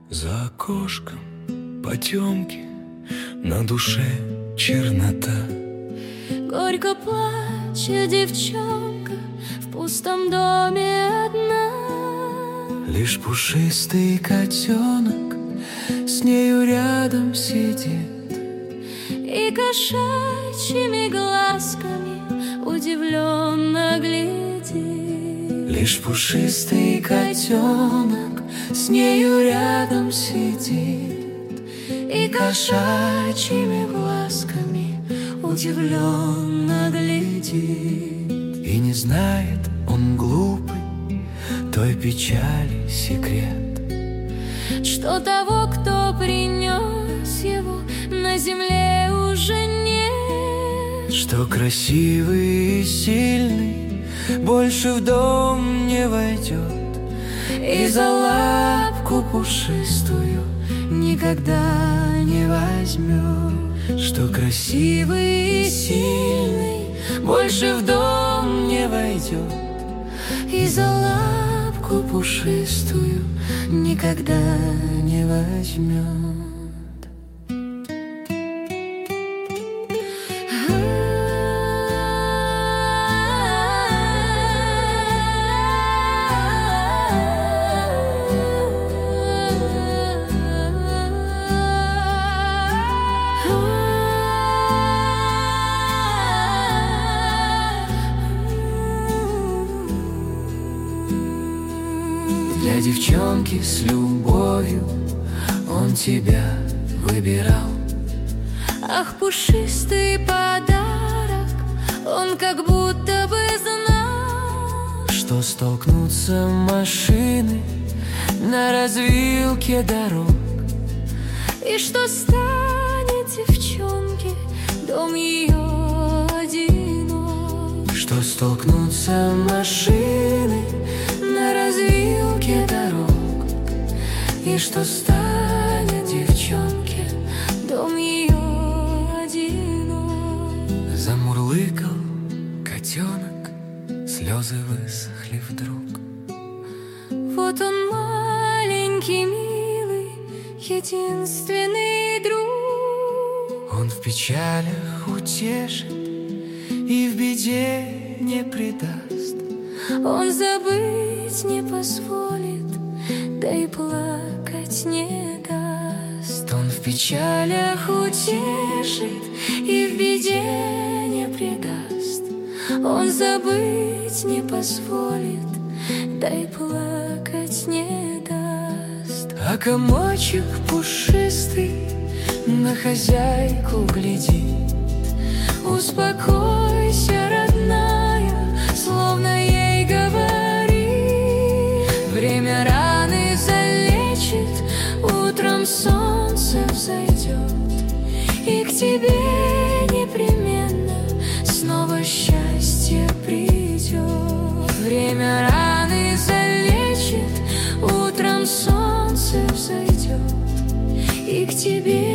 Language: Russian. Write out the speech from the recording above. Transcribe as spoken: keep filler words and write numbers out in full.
За окошком потемки, на душе чернота. Горько плачет девчонка в пустом доме одна. Лишь пушистый котенок с нею рядом сидит и кошачьими глазками удивленно глядит. Лишь пушистый котенок с нею рядом сидит и кошачьими глазками удивленно глядит. И не знает он, глупый, той печали секрет, что того, кто принес его, на земле уже нет. Что красивый и сильный больше в дом не войдет, и за лапку пушистую никогда не возьмет. Что красивый и сильный больше в дом не войдет, и за лапку пушистую никогда не возьмет. Для девчонки с любовью он тебя выбирал. Ах, пушистый подарок, он как будто бы знал, что столкнутся машины на развилке дорог, и что станет девчонке дом ее одинок. Что столкнутся машины на развилке дорог, и что станет девчонке дом ее одинок. Замурлыкал котенок, слезы высохли вдруг. Вот он, маленький, милый, единственный друг. Он в печалях утешит и в беде не предаст. Он забыть не позволит, да и плакать не даст. Он в печалях утешит и в беде не предаст. Он забыть не позволит, да и плакать не даст. А комочек пушистый на хозяйку глядит. Успокойся, родная, словно ей говорит. Время раны залечит, утром солнце взойдет, и к тебе непременно снова счастье придет. Время раны залечит, утром солнце взойдет, и к тебе